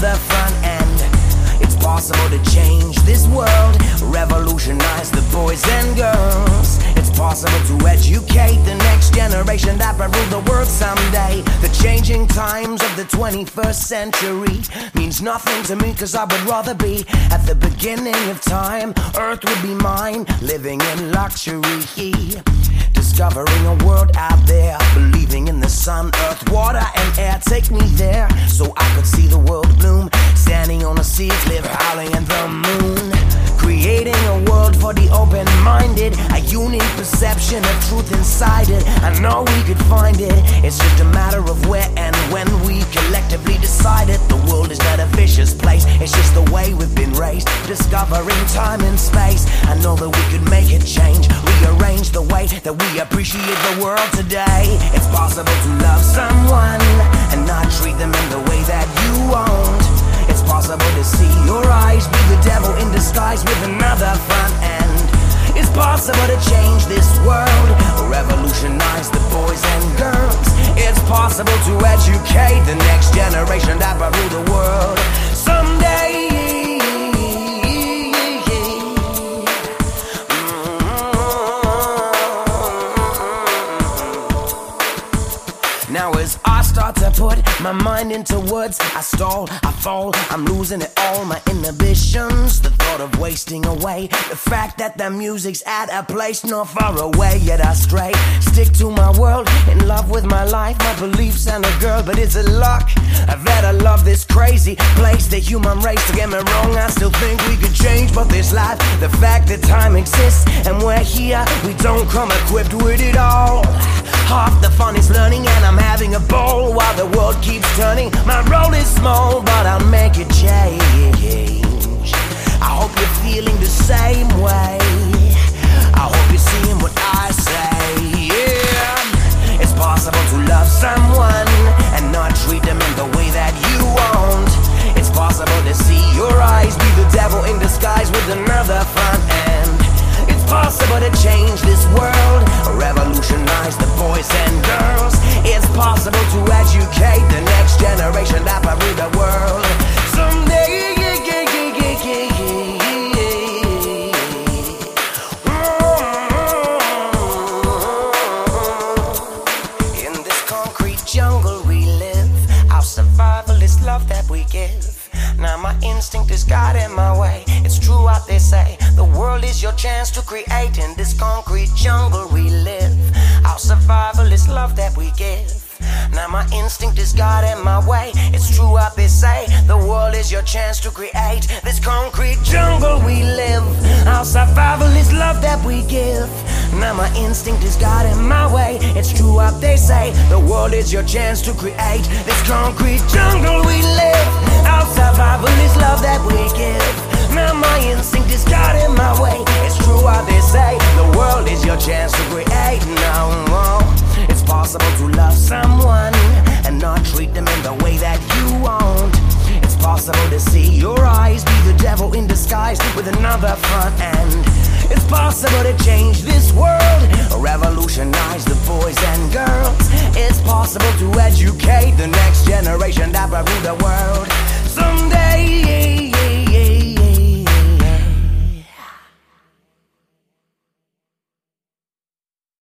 another front end. It's possible to change this world, revolutionize the boys and girls. It's possible to educate the next generation that will rule the world someday. The changing times of the 21st century means nothing to me, cause I would rather be at the beginning of time. Earth would be mine, living in luxury, discovering a world out there, believing in the sun, earth, water and air. Take me there so I could see the world bloom, standing on the seas, live howling in the moon. Creating a world for the open-minded, a unique perception of truth inside it. I know we could find it, it's just a matter of where and when we collectively decide it. The world is not a vicious place, it's just the way we've been raised, discovering time and space. I know that we could make it change, rearrange the way that we appreciate the world today. It's possible to love someone and not treat them in the way that you won't. It's possible to see your eyes be the devil in disguise with another front end. It's possible to change this world, revolutionize the boys and girls. It's possible to educate the next generation that will rule the world someday. Now as I start to put my mind into words, I stall, I fall, I'm losing it all, my inhibitions. The thought of wasting away, the fact that the music's at a place not far away. Yet I stray, stick to my world, in love with my life, my beliefs and a girl. But is it luck that I love this crazy place, the human race? Don't get me wrong, I still think we could change, but this life, the fact that time exists and we're here, we don't come equipped with it all. Half the fun is learning and I'm having a ball while the world keeps turning. My role is small, but I'll make it change. I hope you're feeling the same way. I hope you're seeing what I say. Yeah, it's possible to love someone and not treat them in the way that you won't. It's possible to see your eyes be the devil in disguise with another front end. It's possible to change this world, revolutionize the boys and girls. It's possible to educate the next generation that will rule the world someday. In this concrete jungle we live, our survival is love that we give. Now my instinct is guiding my way. It's true what they say, the world is your chance to create. In this concrete jungle we live, our survival is love that we give. Now my instinct is guiding my way. It's true what they say, the world is your chance to create. This concrete jungle we live, our survival is love that we give. Now my instinct is guiding my way. It's true what they say, the world is your chance to create. This concrete jungle we live, our survival is love that we give. Now my instinct is guiding my way. It's true what they say, the world is your chance to create. Now it's possible to love someone and not treat them in the way that you won't. It's possible to see your eyes be the devil in disguise with another front end. It's possible to change this world, revolutionize the boys and girls. It's possible to educate the next generation that will rule the world someday.